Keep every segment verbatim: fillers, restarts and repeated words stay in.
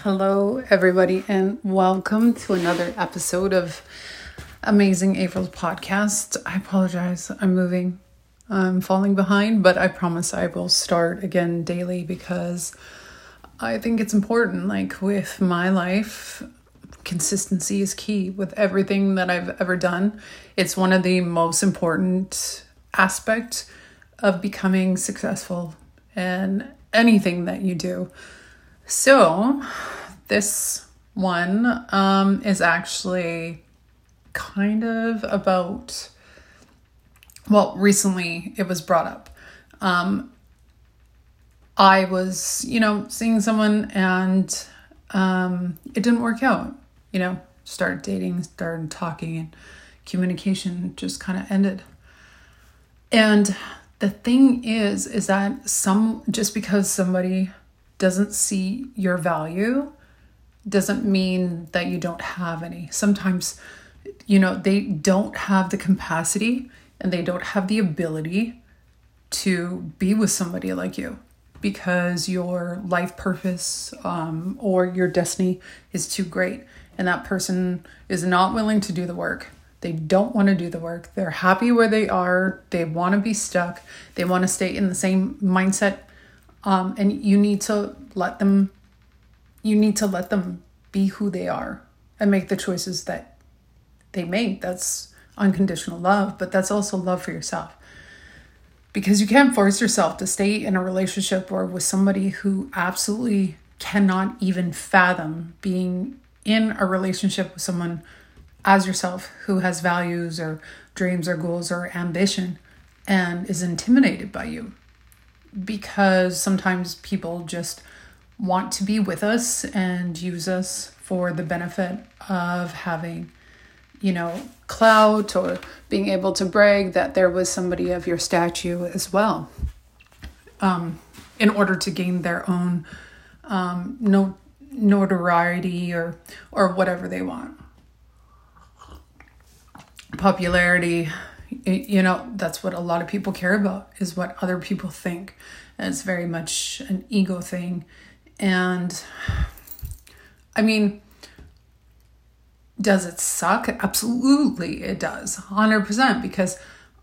Hello, everybody, and welcome to another episode of Amazing April's podcast. I apologize. I'm moving. I'm falling behind, but I promise I will start again daily because I think it's important. Like with my life, consistency is key with everything that I've ever done. It's one of the most important aspects of becoming successful in anything that you do. So this one um, is actually kind of about, well, recently it was brought up. Um, I was, you know, seeing someone and um, it didn't work out, you know, started dating, started talking, and communication just kind of ended. And the thing is, is that some, just because somebody doesn't see your value doesn't mean that you don't have any. Sometimes, you know, they don't have the capacity and they don't have the ability to be with somebody like you because your life purpose um, or your destiny is too great. And that person is not willing to do the work. They don't want to do the work. They're happy where they are. They want to be stuck. They want to stay in the same mindset. Um, and you need to let them, you need to let them be who they are and make the choices that they make. That's unconditional love, but that's also love for yourself. Because you can't force yourself to stay in a relationship or with somebody who absolutely cannot even fathom being in a relationship with someone as yourself who has values or dreams or goals or ambition and is intimidated by you. Because sometimes people just want to be with us and use us for the benefit of having, you know, clout or being able to brag that there was somebody of your stature as well, um, in order to gain their own um, no, notoriety or or whatever they want. Popularity. You know, that's what a lot of people care about, is what other people think. And it's very much an ego thing. And I mean, does it suck? Absolutely, it does. one hundred percent. Because,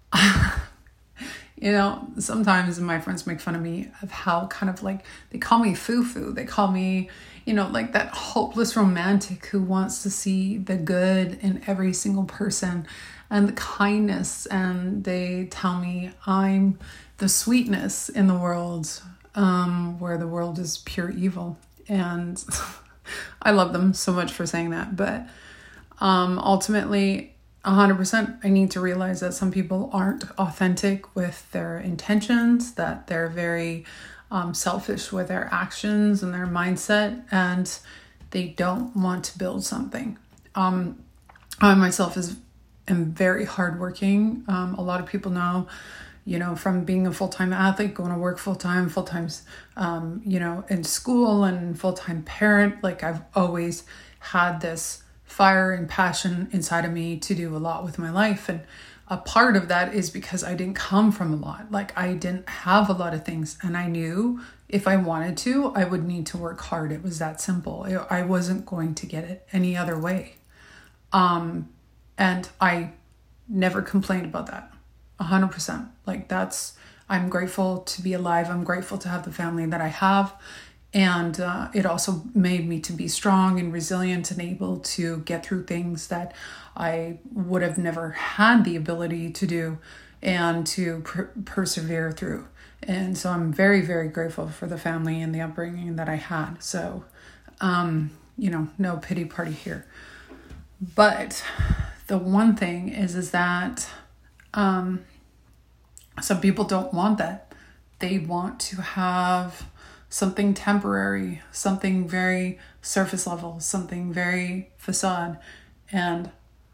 you know, sometimes my friends make fun of me of how kind of like, they call me foo-foo. They call me, you know, like that hopeless romantic who wants to see the good in every single person and the kindness, and they tell me I'm the sweetness in the world, um, where the world is pure evil. And I love them so much for saying that. But um, ultimately, one hundred percent, I need to realize that some people aren't authentic with their intentions, that they're very um, selfish with their actions and their mindset, and they don't want to build something. Um, I myself is am very hardworking. Um, a lot of people know, you know, from being a full-time athlete, going to work full-time, full-time, um, you know, in school and full-time parent. Like I've always had this fire and passion inside of me to do a lot with my life. And a part of that is because I didn't come from a lot. Like I didn't have a lot of things. And I knew if I wanted to, I would need to work hard. It was that simple. I wasn't going to get it any other way. Um, And I never complained about that. A hundred percent. Like that's, I'm grateful to be alive. I'm grateful to have the family that I have. And uh, it also made me to be strong and resilient and able to get through things that I would have never had the ability to do and to per- persevere through. And so I'm very, very grateful for the family and the upbringing that I had. So, um, you know, no pity party here. But the one thing is, is that um, some people don't want that. They want to have something temporary, something very surface level, something very facade. And,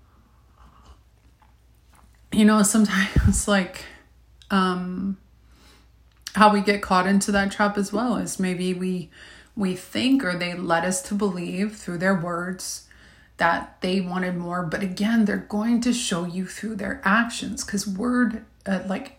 you know, sometimes like um, how we get caught into that trap as well is maybe we we think, or they led us to believe through their words that they wanted more. But again, they're going to show you through their actions, because word, uh, like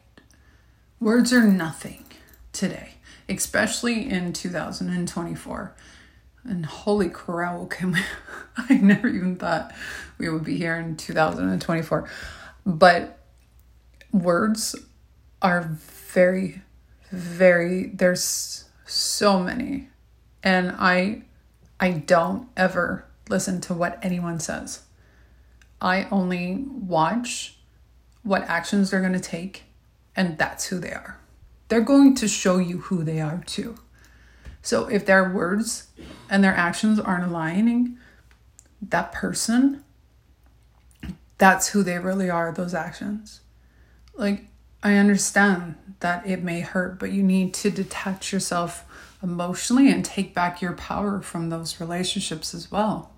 words are nothing today, especially in two thousand twenty-four. And holy crow, can we, I never even thought we would be here in two thousand twenty-four. But words are very, very, there's so many. And I, I don't ever listen to what anyone says. I only watch what actions they're going to take, and that's who they are. They're going to show you who they are too. So if their words and their actions aren't aligning, that person, that's who they really are, those actions. Like, I understand that it may hurt, but you need to detach yourself emotionally and take back your power from those relationships as well.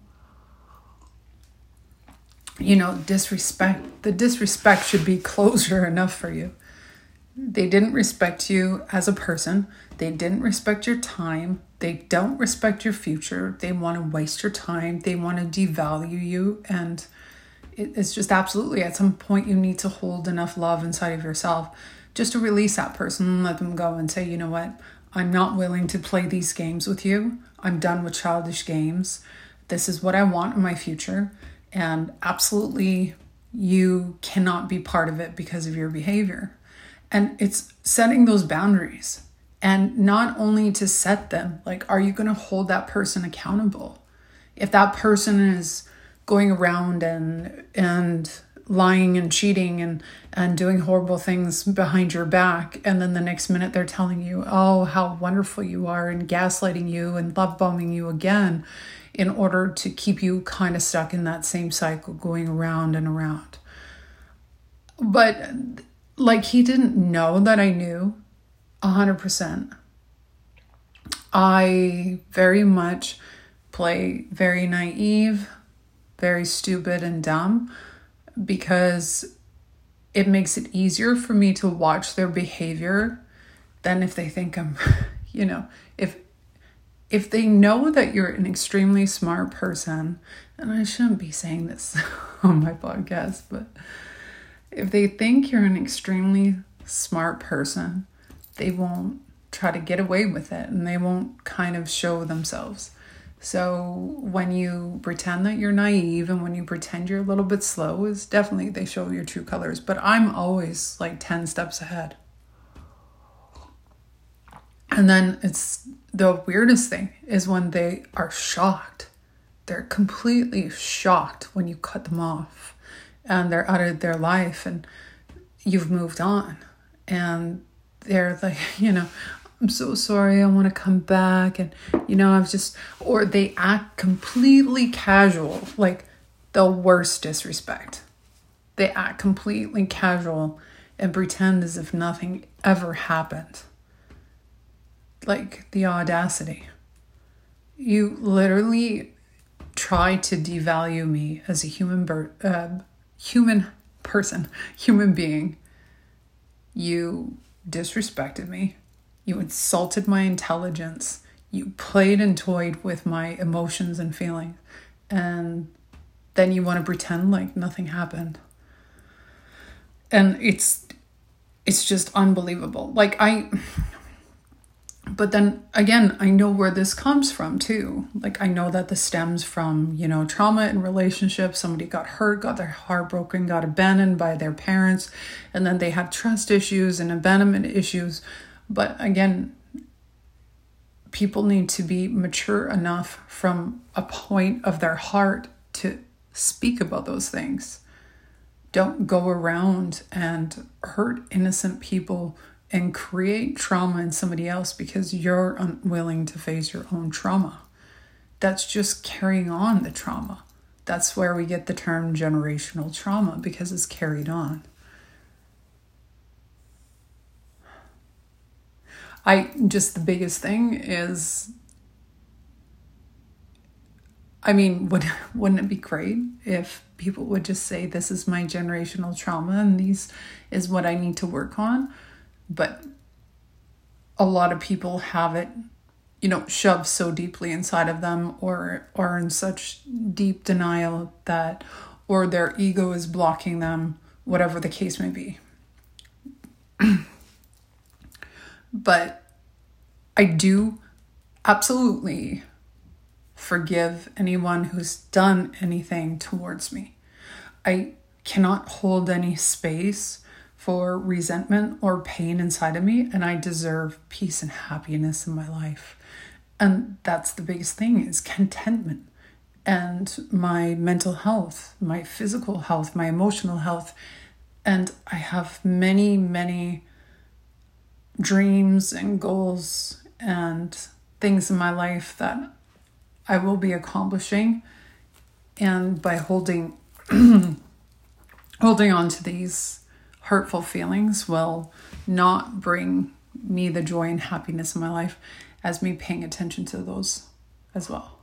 You know, disrespect, the disrespect should be closure enough for you. They didn't respect you as a person. They didn't respect your time. They don't respect your future. They want to waste your time. They want to devalue you. And it's just absolutely, at some point you need to hold enough love inside of yourself just to release that person and let them go and say, you know what? I'm not willing to play these games with you. I'm done with childish games. This is what I want in my future. And absolutely, you cannot be part of it because of your behavior. And it's setting those boundaries. And not only to set them, like, are you going to hold that person accountable? If that person is going around and and lying and cheating and, and doing horrible things behind your back, and then the next minute they're telling you, oh, how wonderful you are, and gaslighting you and love bombing you again in order to keep you kind of stuck in that same cycle going around and around. But like, he didn't know that I knew one hundred percent. I very much play very naive, very stupid and dumb, because it makes it easier for me to watch their behavior than if they think I'm, you know, if if they know that you're an extremely smart person, and I shouldn't be saying this on my podcast, but if they think you're an extremely smart person, they won't try to get away with it, and they won't kind of show themselves. So when you pretend that you're naive and when you pretend you're a little bit slow, is definitely, they show your true colors. But I'm always like ten steps ahead. And then it's the weirdest thing is when they are shocked. They're completely shocked when you cut them off and they're out of their life and you've moved on. And they're like, you know, I'm so sorry, I want to come back. And, you know, I've just, or they act completely casual, like the worst disrespect. They act completely casual and pretend as if nothing ever happened. Like, the audacity. You literally try to devalue me as a human, ber- uh, human person, human being. You disrespected me. You insulted my intelligence. You played and toyed with my emotions and feelings. And then you want to pretend like nothing happened. And it's it's just unbelievable. Like, I... But then again, I know where this comes from too. Like, I know that this stems from, you know, trauma in relationships. Somebody got hurt, got their heart broken, got abandoned by their parents, and then they had trust issues and abandonment issues. But again, people need to be mature enough from a point of their heart to speak about those things. Don't go around and hurt innocent people and create trauma in somebody else because you're unwilling to face your own trauma. That's just carrying on the trauma. That's where we get the term generational trauma, because it's carried on. I just, the biggest thing is, I mean, would, wouldn't it be great if people would just say, this is my generational trauma and these is what I need to work on? But a lot of people have it, you know, shoved so deeply inside of them, or or in such deep denial that, or their ego is blocking them, whatever the case may be. But I do absolutely forgive anyone who's done anything towards me. I cannot hold any space for resentment or pain inside of me, and I deserve peace and happiness in my life. And that's the biggest thing, is contentment. And my mental health, my physical health, my emotional health. And I have many, many dreams and goals and things in my life that I will be accomplishing. And by holding holding on to these hurtful feelings will not bring me the joy and happiness in my life, as me paying attention to those as well.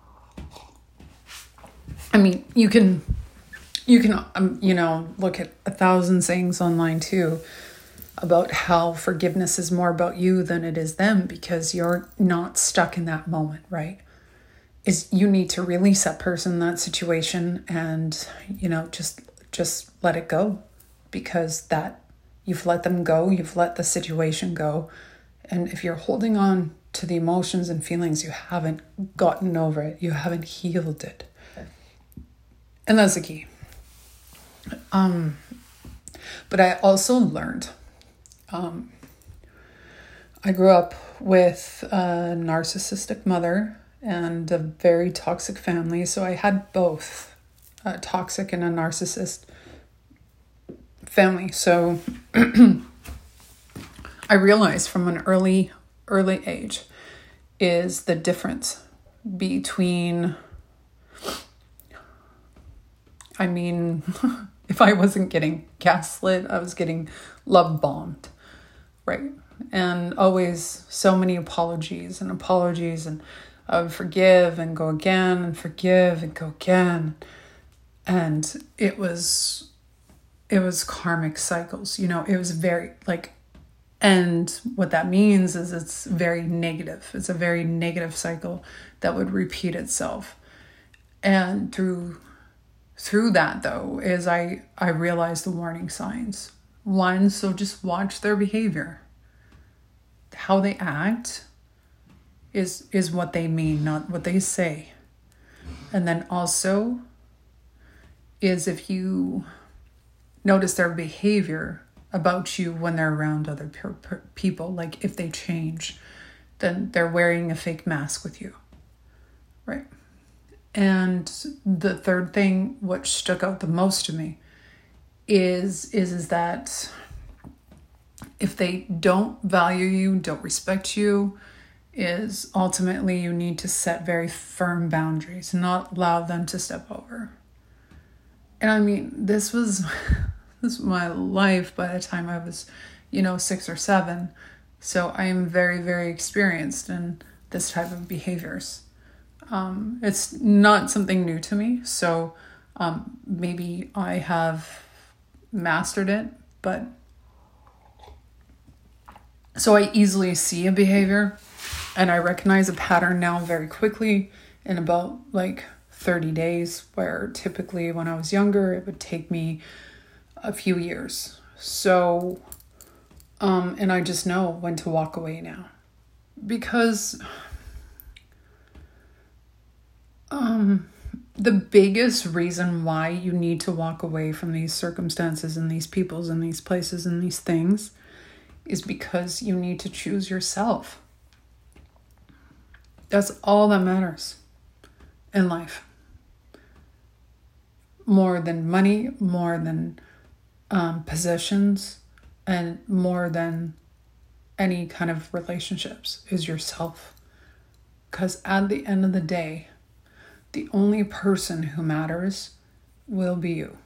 I mean, you can, you can, um, you know, look at a thousand sayings online too about how forgiveness is more about you than it is them, because you're not stuck in that moment, right? Is you need to release that person, that situation, and, you know, just, just let it go, because that you've let them go, you've let the situation go. And if you're holding on to the emotions and feelings, you haven't gotten over it, you haven't healed it. And that's the key. Um, but I also learned, um, I grew up with a narcissistic mother and a very toxic family. So I had both a toxic and a narcissist family. So I realized from an early, early age is the difference between, I mean, if I wasn't getting gaslit, I was getting love bombed, right? And always so many apologies and apologies, and I would forgive and go again and forgive and go again. And it was, it was karmic cycles, you know, it was very like, and what that means is it's very negative. It's a very negative cycle that would repeat itself. And through Through that, though, is I, I realized the warning signs. One, so just watch their behavior. How they act is, is what they mean, not what they say. And then also is if you notice their behavior about you when they're around other per- per- people, like if they change, then they're wearing a fake mask with you, right? And the third thing, which stuck out the most to me, is, is, is that if they don't value you, don't respect you, is ultimately you need to set very firm boundaries, not allow them to step over. And I mean, this was, this was my life by the time I was, you know, six or seven. So I am very, very experienced in this type of behaviors. Um, it's not something new to me, so um, maybe I have mastered it, but so I easily see a behavior and I recognize a pattern now very quickly in about like thirty days, where typically when I was younger, it would take me a few years. So, um, and I just know when to walk away now, because Um, the biggest reason why you need to walk away from these circumstances and these peoples and these places and these things is because you need to choose yourself. That's all that matters in life. More than money, more than um, possessions, and more than any kind of relationships is yourself. Because at the end of the day, the only person who matters will be you.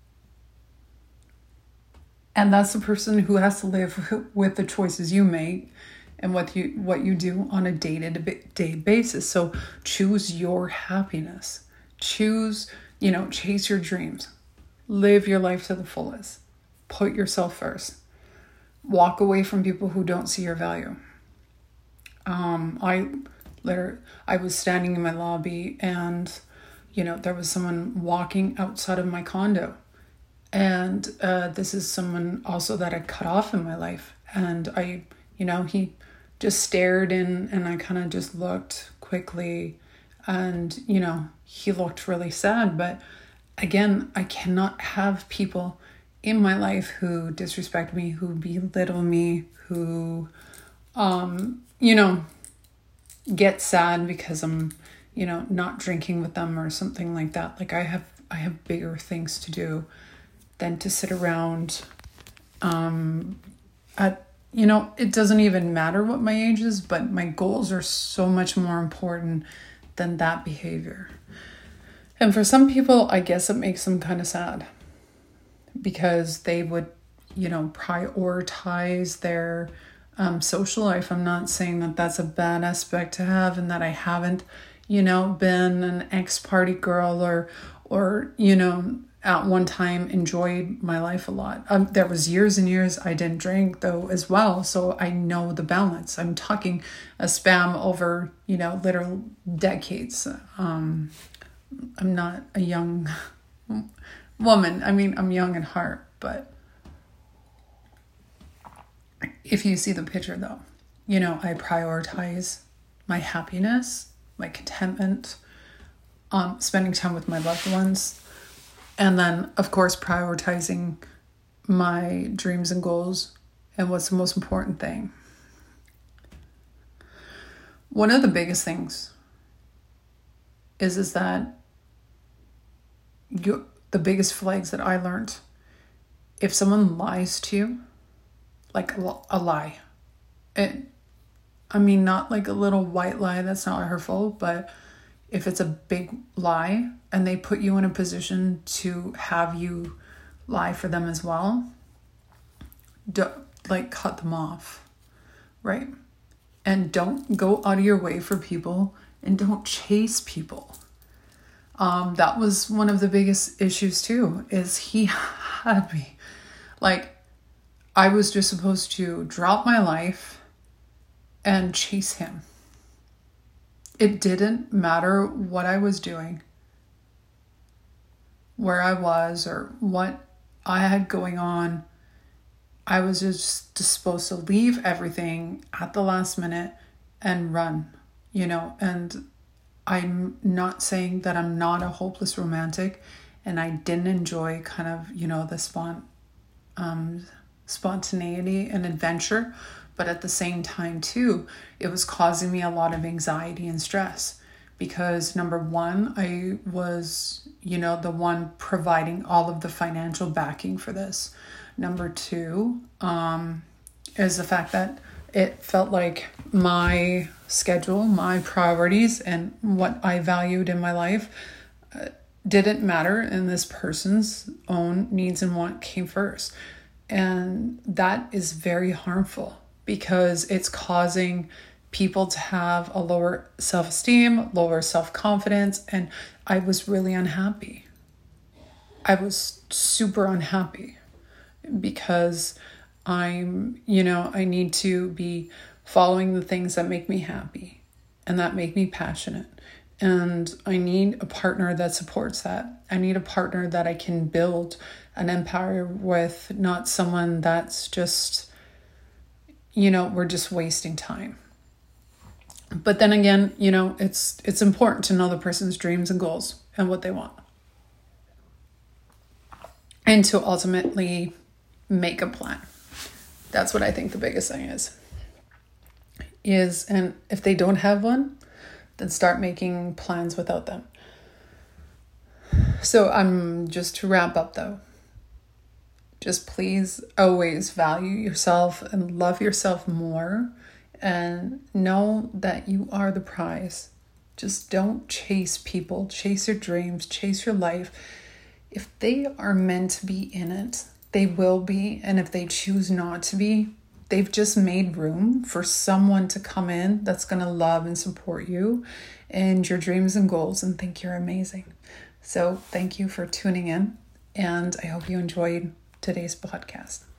And that's the person who has to live with the choices you make and what you what you do on a day-to-day basis. So choose your happiness. Choose, you know, chase your dreams. Live your life to the fullest. Put yourself first. Walk away from people who don't see your value. Um, I... Later, I was standing in my lobby and, you know, there was someone walking outside of my condo. And uh, this is someone also that I cut off in my life. And I, you know, he just stared in and I kind of just looked quickly And, you know, he looked really sad. But again, I cannot have people in my life who disrespect me, who belittle me, who, um, you know, get sad because I'm, you know, not drinking with them or something like that. Like I have, I have bigger things to do than to sit around, um, at, you know, it doesn't even matter what my age is, but my goals are so much more important than that behavior. And for some people, I guess it makes them kind of sad because they would, you know, prioritize their um, social life. I'm not saying that that's a bad aspect to have and that I haven't, you know, been an ex-party girl or, or, you know, at one time enjoyed my life a lot. Um, there was years and years I didn't drink though as well. So I know the balance. I'm talking a span over, you know, literal decades. Um, I'm not a young woman. I mean, I'm young in heart, but if you see the picture though, you know, I prioritize my happiness, my contentment, um, spending time with my loved ones. And then, of course, prioritizing my dreams and goals and what's the most important thing. One of the biggest things is, is that you, the biggest flags that I learned, if someone lies to you, like a, a lie, it, I mean, not like a little white lie that's not hurtful, but if it's a big lie and they put you in a position to have you lie for them as well, don't, like cut them off, right? And don't go out of your way for people and don't chase people. Um, that was one of the biggest issues too, is he had me. Like, I was just supposed to drop my life and chase him. It didn't matter what I was doing, where I was, or what I had going on. I was just, just supposed to leave everything at the last minute and run, you know. And I'm not saying that I'm not a hopeless romantic, and I didn't enjoy kind of, you know, the spont, um, spontaneity and adventure. But at the same time, too, it was causing me a lot of anxiety and stress because, number one, I was, you know, the one providing all of the financial backing for this. Number two um, is the fact that it felt like my schedule, my priorities, and what I valued in my life uh, didn't matter, and this person's own needs and want came first. And that is very harmful, because it's causing people to have a lower self-esteem, lower self-confidence, and I was really unhappy. I was super unhappy because I'm, you know, I need to be following the things that make me happy and that make me passionate. And I need a partner that supports that. I need a partner that I can build an empire with, not someone that's just, you know, we're just wasting time. But then again, you know, it's it's important to know the person's dreams and goals and what they want. And to ultimately make a plan. That's what I think the biggest thing is. Is, and if they don't have one, then start making plans without them. So I'm just to wrap up though. Just please always value yourself and love yourself more, and know that you are the prize. Just don't chase people, chase your dreams, chase your life. If they are meant to be in it, they will be. And if they choose not to be, they've just made room for someone to come in that's going to love and support you and your dreams and goals and think you're amazing. So thank you for tuning in, and I hope you enjoyed today's podcast.